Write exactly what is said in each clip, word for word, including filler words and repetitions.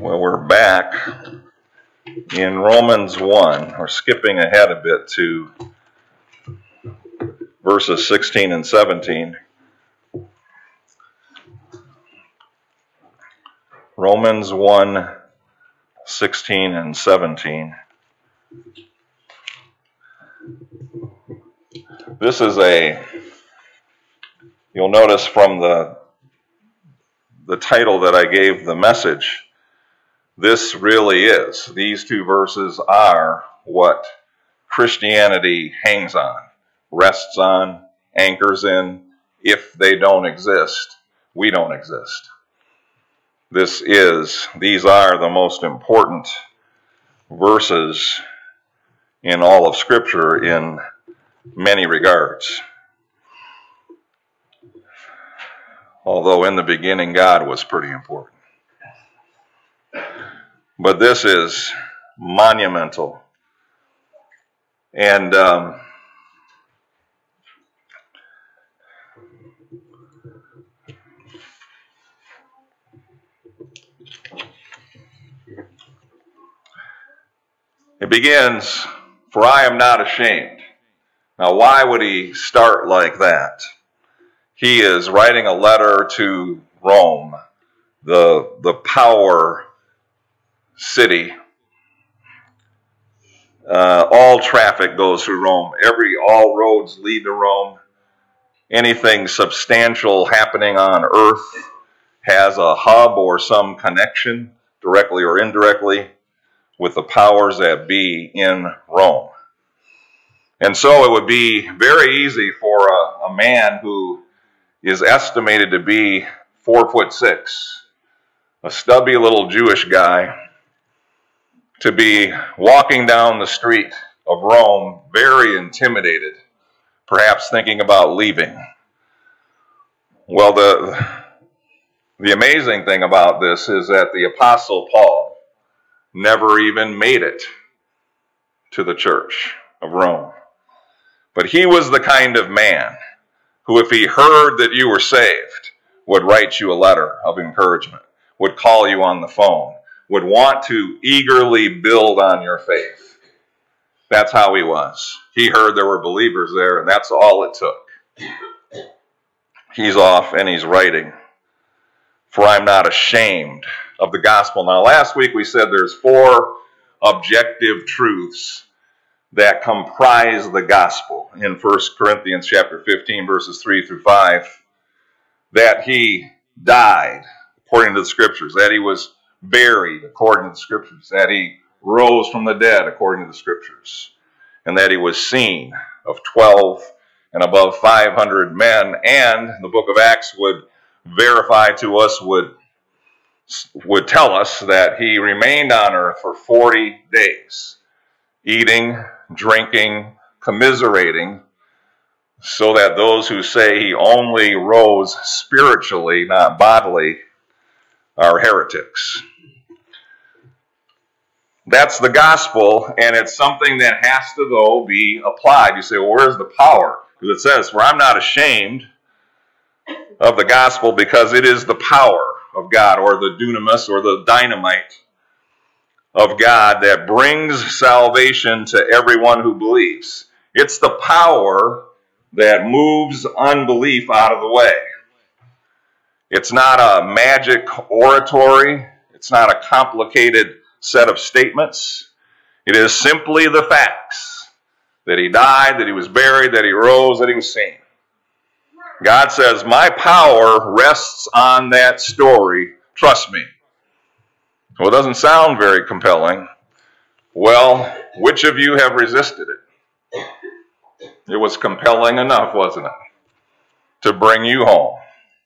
Well, we're back in Romans one. We're skipping ahead a bit to verses sixteen and seventeen. Romans one, sixteen and seventeen. This is a, you'll notice from the, the title that I gave the message, this really is, these two verses are what Christianity hangs on, rests on, anchors in. If they don't exist, we don't exist. This is, these are the most important verses in all of Scripture in many regards. Although in the beginning God was pretty important. But this is monumental. And um, it begins, for I am not ashamed. Now, why would he start like that? He is writing a letter to Rome, the, the power city. Uh, all traffic goes through Rome. Every, all roads lead to Rome. Anything substantial happening on earth has a hub or some connection, directly or indirectly, with the powers that be in Rome. And so it would be very easy for a, a man who is estimated to be four foot six, a stubby little Jewish guy, to be walking down the street of Rome very intimidated, perhaps thinking about leaving. Well, the, the amazing thing about this is that the Apostle Paul never even made it to the church of Rome. But he was the kind of man who, if he heard that you were saved, would write you a letter of encouragement, would call you on the phone, would want to eagerly build on your faith. That's how he was. He heard there were believers there, and that's all it took. He's off and he's writing, for I'm not ashamed of the gospel. Now, last week we said there's four objective truths that comprise the gospel in First Corinthians chapter fifteen, verses three through five, that he died according to the scriptures, that he was buried according to the scriptures, that he rose from the dead according to the scriptures, and that he was seen of twelve and above five hundred men, and the book of Acts would verify to us, would, would tell us that he remained on earth for forty days, eating, drinking, commiserating, so that those who say he only rose spiritually, not bodily, are heretics. That's the gospel, and it's something that has to, though, be applied. You say, well, where's the power? Because it says, for I'm not ashamed of the gospel, because it is the power of God, or the dunamis, or the dynamite of God that brings salvation to everyone who believes. It's the power that moves unbelief out of the way. It's not a magic oratory. It's not a complicated set of statements. It is simply the facts that he died, that he was buried, that he rose, that he was seen. God says, my power rests on that story. Trust me. Well, it doesn't sound very compelling. Well, which of you have resisted it? It was compelling enough, wasn't it, to bring you home.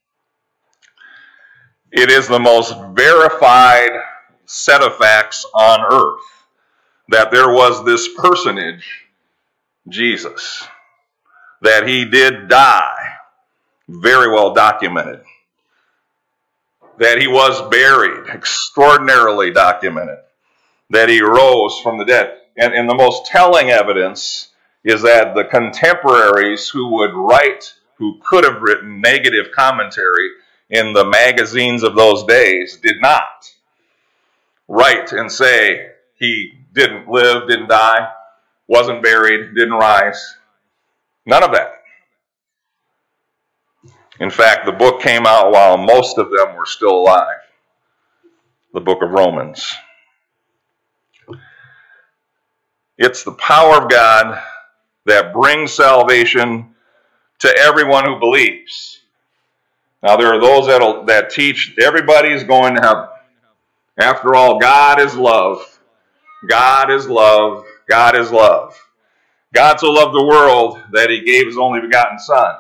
It is the most verified set of facts on earth that there was this personage, Jesus, that he did die, very well documented, that he was buried, extraordinarily documented, that he rose from the dead. And, and the most telling evidence is that the contemporaries who would write, who could have written negative commentary in the magazines of those days, did not. write and say he didn't live, didn't die, wasn't buried, didn't rise. None of that. In fact, the book came out while most of them were still alive. The book of Romans. It's the power of God that brings salvation to everyone who believes. Now, there are those that'll, that teach everybody's going to heaven. After all, God is love. God is love. God is love. God so loved the world that he gave his only begotten Son.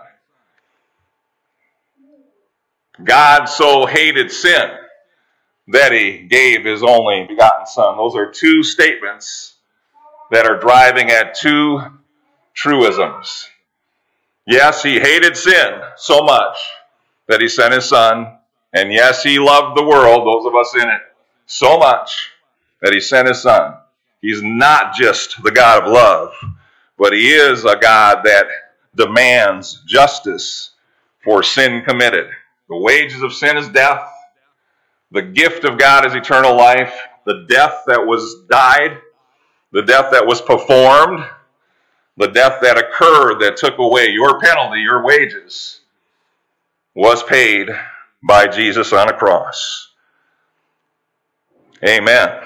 God so hated sin that he gave his only begotten Son. Those are two statements that are driving at two truisms. Yes, he hated sin so much that he sent his Son. And yes, he loved the world, those of us in it, so much that he sent his Son. He's not just the God of love, but he is a God that demands justice for sin committed. The wages of sin is death. The gift of God is eternal life. The death that was died, the death that was performed, the death that occurred that took away your penalty, your wages, was paid by Jesus on a cross. Amen.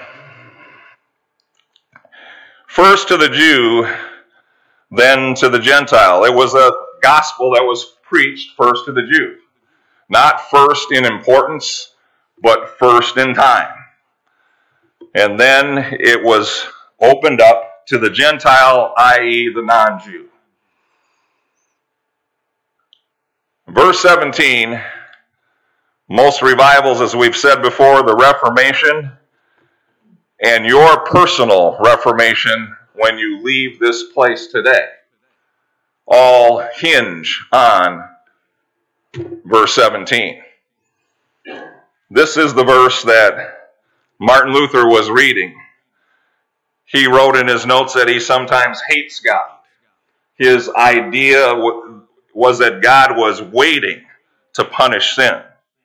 First to the Jew, then to the Gentile. It was a gospel that was preached first to the Jew. Not first in importance, but first in time. And then it was opened up to the Gentile, that is the non-Jew. Verse seventeen, most revivals, as we've said before, the Reformation and your personal reformation when you leave this place today, all hinge on verse seventeen. This is the verse that Martin Luther was reading. He wrote in his notes that he sometimes hates God. His idea was that God was waiting to punish sin.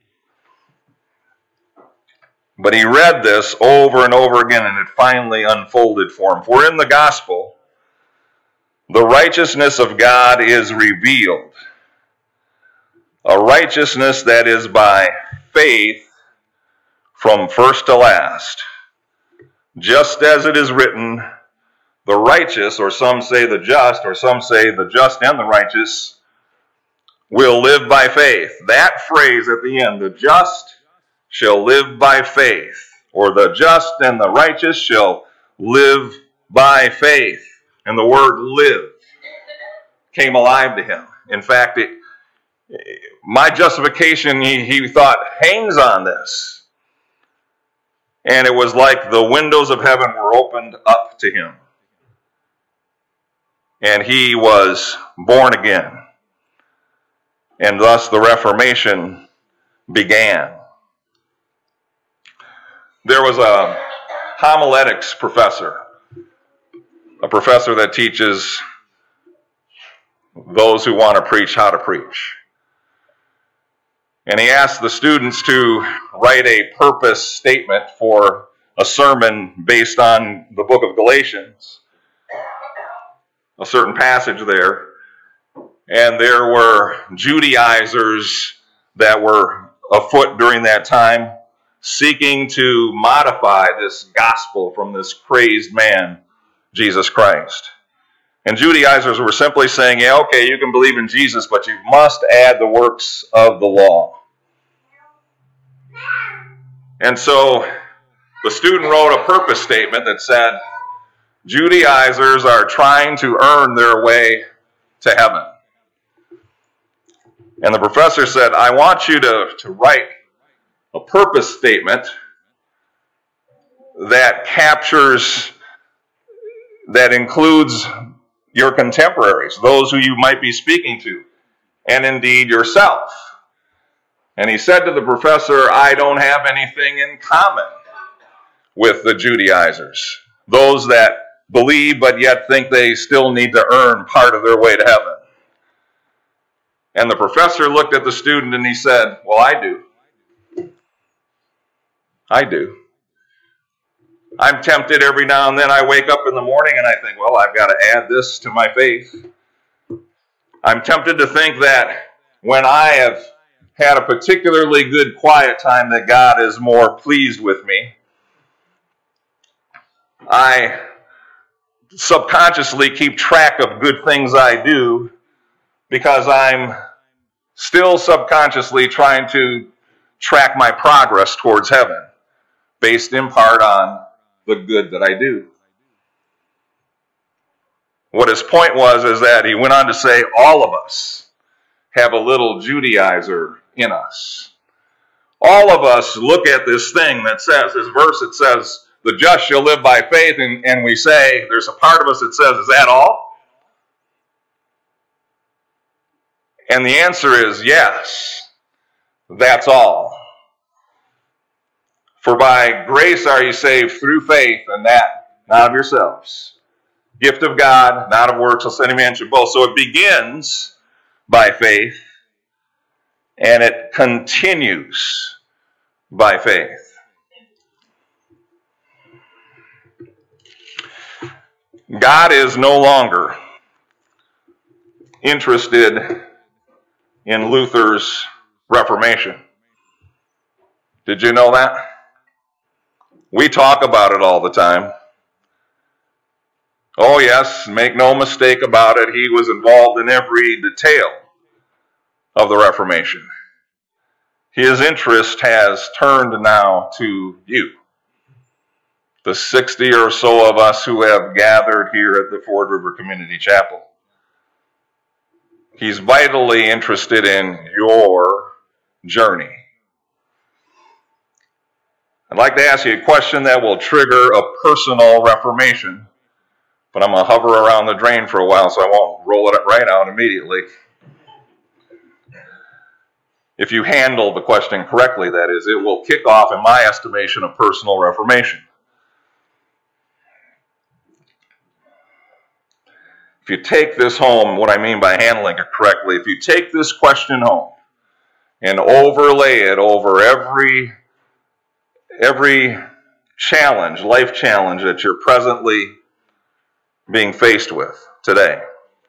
But he read this over and over again, and it finally unfolded for him. For in the gospel, the righteousness of God is revealed. A righteousness that is by faith from first to last. Just as it is written, the righteous, or some say the just, or some say the just and the righteous, will live by faith. That phrase at the end, the just shall live by faith, or the just and the righteous shall live by faith. And the word live came alive to him. In fact, it, my justification, he, he thought, hangs on this. And it was like the windows of heaven were opened up to him. And he was born again. And thus the Reformation began. There was a homiletics professor, a professor that teaches those who want to preach how to preach. And he asked the students to write a purpose statement for a sermon based on the book of Galatians, a certain passage there. And there were Judaizers that were afoot during that time, seeking to modify this gospel from this crazed man, Jesus Christ. And Judaizers were simply saying, yeah, okay, you can believe in Jesus, but you must add the works of the law. And so the student wrote a purpose statement that said, Judaizers are trying to earn their way to heaven. And the professor said, I want you to, to write a purpose statement that captures, that includes your contemporaries, those who you might be speaking to, and indeed yourself. And he said to the professor, I don't have anything in common with the Judaizers, those that believe but yet think they still need to earn part of their way to heaven. And the professor looked at the student and he said, well, I do. I do. I'm tempted every now and then. I wake up in the morning and I think, well, I've got to add this to my faith. I'm tempted to think that when I have had a particularly good quiet time, that God is more pleased with me. I subconsciously keep track of good things I do because I'm still subconsciously trying to track my progress towards heaven, based in part on the good that I do. What his point was is that he went on to say all of us have a little Judaizer in us. All of us look at this thing that says, this verse that says, the just shall live by faith, and, and we say, there's a part of us that says, is that all? And the answer is yes, that's all. For by grace are you saved through faith, and that not of yourselves. Gift of God, not of works, lest any man should boast. So it begins by faith, and it continues by faith. God is no longer interested in Luther's Reformation. Did you know that? We talk about it all the time. Oh yes, make no mistake about it, he was involved in every detail of the Reformation. His interest has turned now to you, the sixty or so of us who have gathered here at the Ford River Community Chapel. He's vitally interested in your journey. I'd like to ask you a question that will trigger a personal reformation, but I'm going to hover around the drain for a while so I won't roll it right out immediately. If you handle the question correctly, that is, it will kick off, in my estimation, a personal reformation. If you take this home, what I mean by handling it correctly, if you take this question home and overlay it over every, every challenge, life challenge that you're presently being faced with today,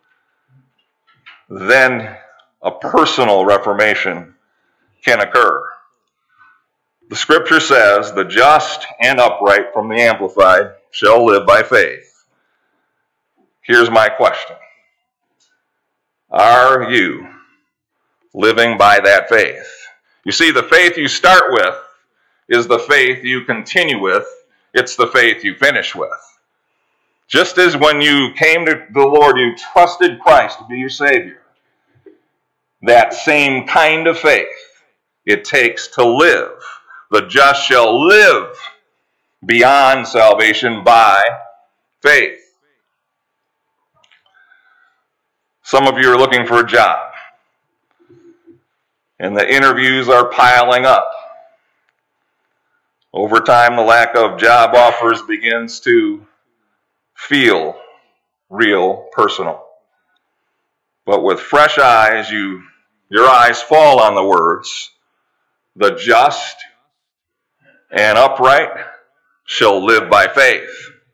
then a personal reformation can occur. The scripture says, the just and upright, from the Amplified, shall live by faith. Here's my question. Are you living by that faith? You see, the faith you start with is the faith you continue with. It's the faith you finish with. Just as when you came to the Lord, you trusted Christ to be your Savior, that same kind of faith it takes to live. The just shall live beyond salvation by faith. Some of you are looking for a job, and the interviews are piling up. Over time, the lack of job offers begins to feel real, personal. But with fresh eyes, you your eyes fall on the words, the just and upright shall live by faith.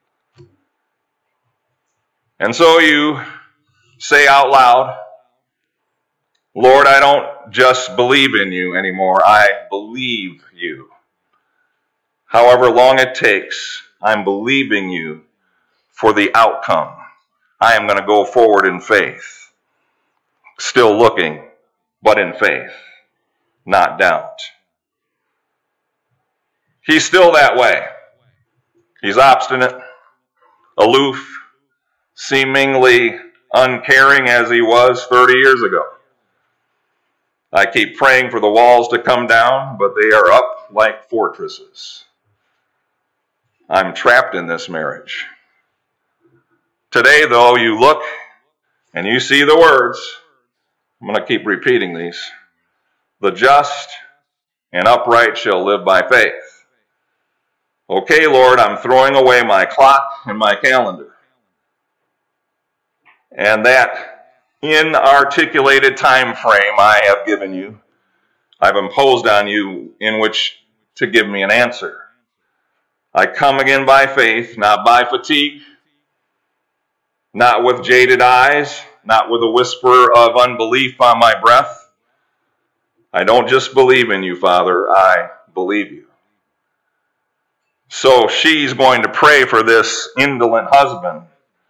And so you say out loud, Lord, I don't just believe in you anymore, I believe you. However long it takes, I'm believing you for the outcome. I am going to go forward in faith. Still looking, but in faith, not doubt. He's still that way. He's obstinate, aloof, seemingly uncaring as he was thirty years ago. I keep praying for the walls to come down, but they are up like fortresses. I'm trapped in this marriage. Today, though, you look and you see the words. I'm going to keep repeating these. The just and upright shall live by faith. Okay, Lord, I'm throwing away my clock and my calendar. And that inarticulated time frame I have given you, I've imposed on you in which to give me an answer. I come again by faith, not by fatigue, not with jaded eyes, not with a whisper of unbelief on my breath. I don't just believe in you, Father, I believe you. So she's going to pray for this indolent husband.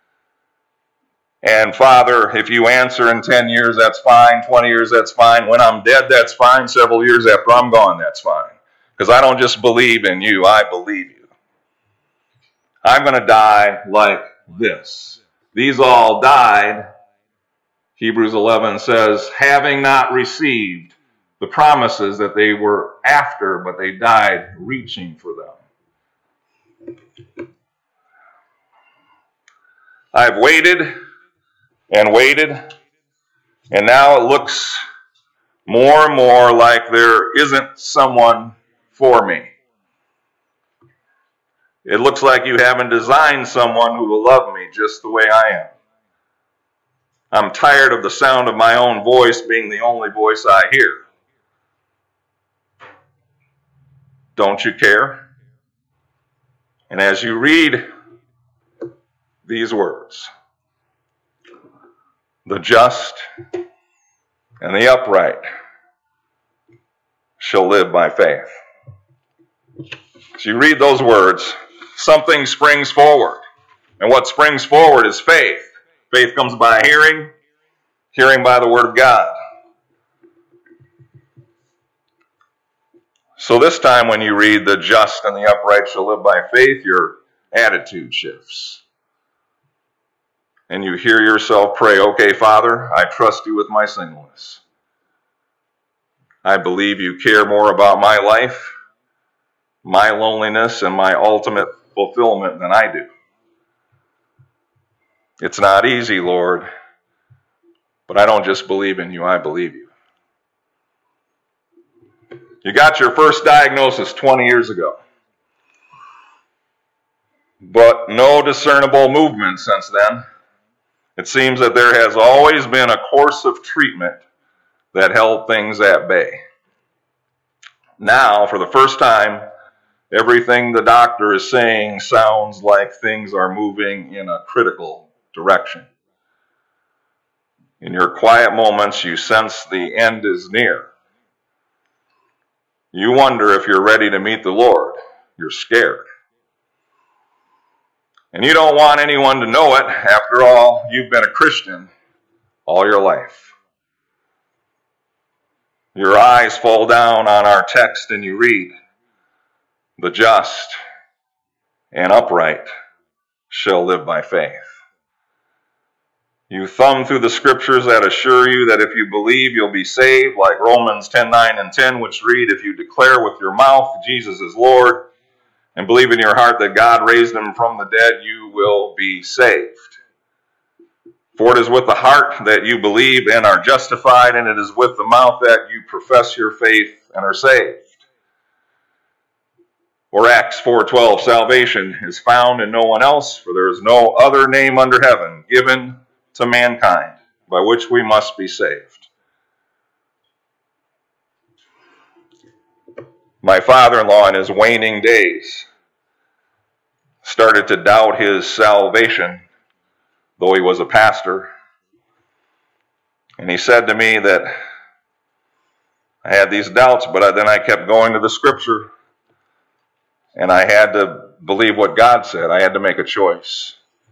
And Father, if you answer in ten years, that's fine. twenty years, that's fine. When I'm dead, that's fine. Several years after I'm gone, that's fine. Because I don't just believe in you, I believe you. I'm going to die like this. These all died, Hebrews eleven says, having not received the promises that they were after, but they died reaching for them. I've waited and waited, and now it looks more and more like there isn't someone for me. It looks like you haven't designed someone who will love me just the way I am. I'm tired of the sound of my own voice being the only voice I hear. Don't you care? And as you read these words, the just and the upright shall live by faith. As you read those words, something springs forward. And what springs forward is faith. Faith comes by hearing, hearing by the word of God. So this time when you read the just and the upright shall live by faith, your attitude shifts. And you hear yourself pray, okay, Father, I trust you with my singleness. I believe you care more about my life, my loneliness, and my ultimate fulfillment than I do. It's not easy, Lord, but I don't just believe in you, I believe you. You got your first diagnosis twenty years ago, but no discernible movement since then. It seems that there has always been a course of treatment that held things at bay. Now, for the first time, everything the doctor is saying sounds like things are moving in a critical direction. In your quiet moments, you sense the end is near. You wonder if you're ready to meet the Lord. You're scared. And you don't want anyone to know it. After all, you've been a Christian all your life. Your eyes fall down on our text and you read, the just and upright shall live by faith. You thumb through the scriptures that assure you that if you believe, you'll be saved, like Romans ten, nine, and ten, which read, if you declare with your mouth Jesus is Lord, and believe in your heart that God raised him from the dead, you will be saved. For it is with the heart that you believe and are justified, and it is with the mouth that you profess your faith and are saved. Or Acts four twelve, salvation is found in no one else, for there is no other name under heaven given to mankind by which we must be saved. My father-in-law in his waning days started to doubt his salvation, though he was a pastor. And he said to me that I had these doubts, but then I kept going to the scripture, and I had to believe what God said. I had to make a choice.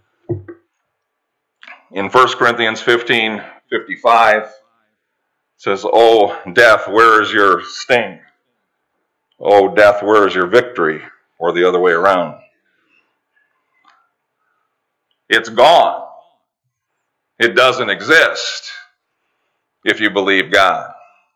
In First Corinthians fifteen fifty-five, it says, "O death, where is your sting? O death, where is your victory?" Or the other way around. It's gone. It doesn't exist if you believe God.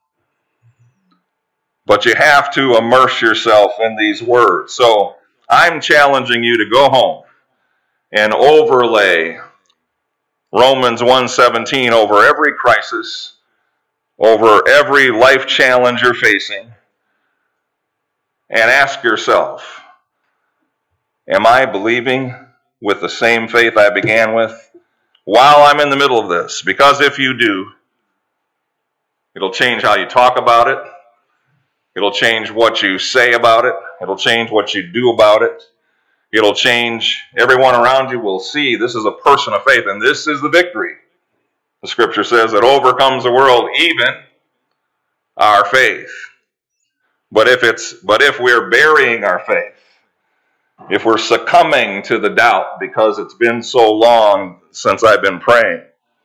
But you have to immerse yourself in these words. So I'm challenging you to go home and overlay Romans one seventeen over every crisis, over every life challenge you're facing, and ask yourself, am I believing with the same faith I began with while I'm in the middle of this? Because if you do, it'll change how you talk about it. It'll change what you say about it. It'll change what you do about it. It'll change. Everyone around you will see this is a person of faith, and this is the victory. The scripture says that overcomes the world, even our faith. But if it's but if we're burying our faith, if we're succumbing to the doubt because it's been so long since I've been praying,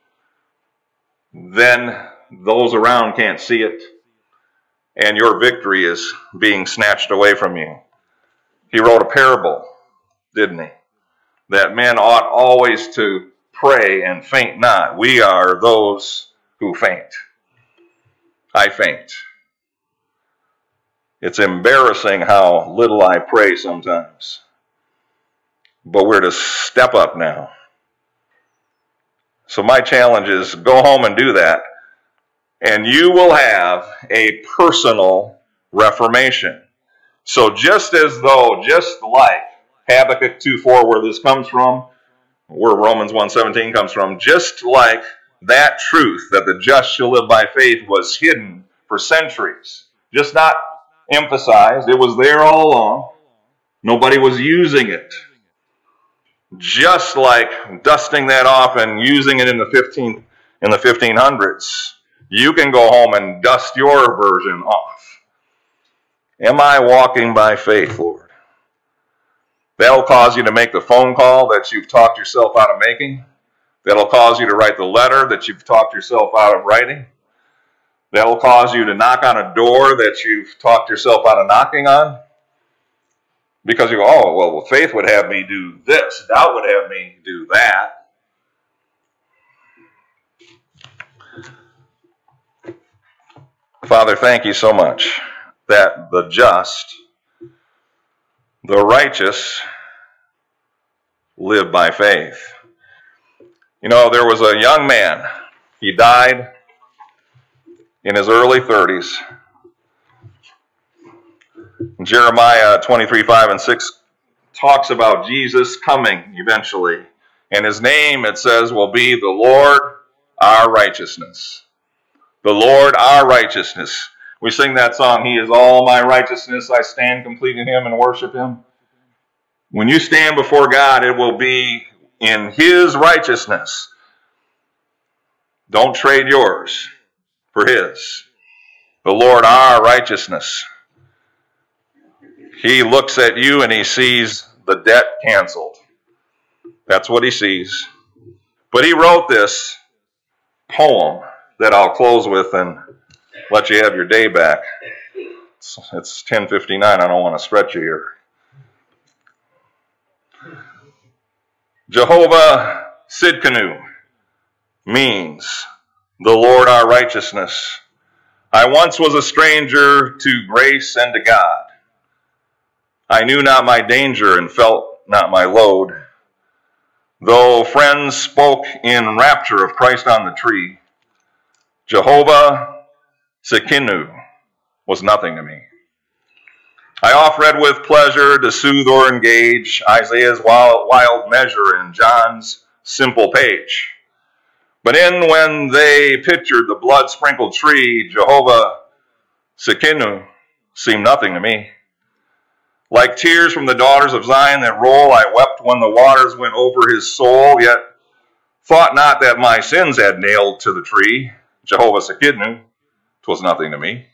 then those around can't see it, and your victory is being snatched away from you. He wrote a parable, didn't he? That men ought always to pray and faint not. We are those who faint. I faint. It's embarrassing how little I pray sometimes. But we're to step up now. So my challenge is go home and do that, and you will have a personal reformation. So just as though, just like Habakkuk two four, where this comes from, where Romans one seventeen comes from, just like that truth that the just shall live by faith was hidden for centuries, just not emphasized, it was there all along. Nobody was using it. Just like dusting that off and using it in the fifteen in the fifteen hundreds, you can go home and dust your version off. Am I walking by faith, Lord? That'll cause you to make the phone call that you've talked yourself out of making. That'll cause you to write the letter that you've talked yourself out of writing. That'll cause you to knock on a door that you've talked yourself out of knocking on. Because you go, oh, well, well, faith would have me do this. Doubt would have me do that. Father, thank you so much that the just, the righteous, live by faith. You know, there was a young man. He died in his early thirties. Jeremiah twenty-three, five and six talks about Jesus coming eventually. And his name, it says, will be the Lord our righteousness. The Lord our righteousness. We sing that song, He is all my righteousness. I stand complete in Him and worship Him. When you stand before God, it will be in His righteousness. Don't trade yours for His. The Lord our righteousness. He looks at you and He sees the debt canceled. That's what He sees. But He wrote this poem that I'll close with and let you have your day back. It's, it's ten fifty-nine. I don't want to stretch you here. Jehovah Sidkenu means the Lord our righteousness. I once was a stranger to grace and to God. I knew not my danger and felt not my load. Though friends spoke in rapture of Christ on the tree, Jehovah Sidkenu was nothing to me. I oft read with pleasure to soothe or engage Isaiah's wild, wild measure in John's simple page. But in when they pictured the blood-sprinkled tree, Jehovah Sidkenu seemed nothing to me. Like tears from the daughters of Zion that roll, I wept when the waters went over his soul, yet thought not that my sins had nailed to the tree. Jehovah Sidkenu, 'twas nothing to me.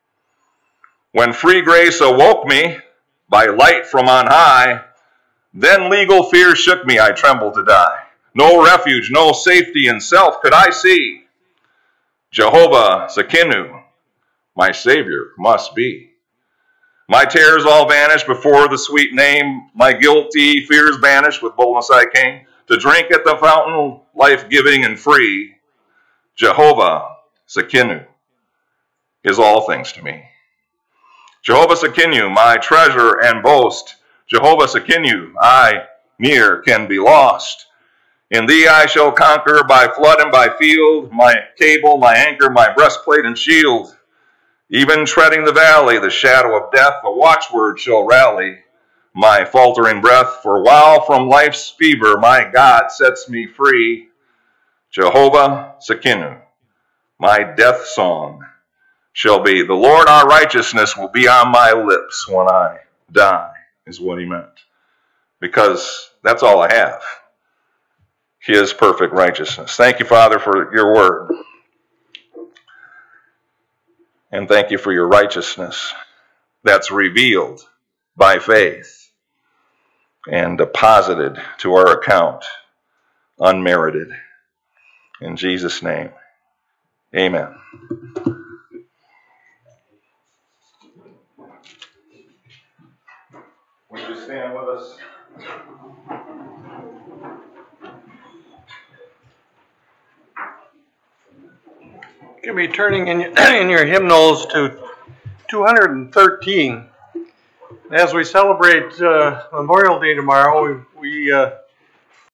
When free grace awoke me by light from on high, then legal fear shook me, I trembled to die. No refuge, no safety in self could I see. Jehovah Sidkenu, my Savior must be. My terrors all vanished before the sweet name. My guilty fears banished, with boldness I came to drink at the fountain, life-giving and free. Jehovah Sidkenu is all things to me. Jehovah Sidkenu, my treasure and boast. Jehovah Sidkenu, I near can be lost. In thee I shall conquer by flood and by field, my cable, my anchor, my breastplate and shield. Even treading the valley, the shadow of death, the watchword shall rally my faltering breath. For while from life's fever my God sets me free, Jehovah Sidkenu, my death song shall be. The Lord our righteousness will be on my lips when I die, is what he meant. because that's all I have. His perfect righteousness. Thank you, Father, for your word. And thank you for your righteousness that's revealed by faith and deposited to our account unmerited. In Jesus' name, amen. Would you stand with us? You can be turning in your, in your hymnals to two hundred thirteen. As we celebrate uh, Memorial Day tomorrow, we, we uh,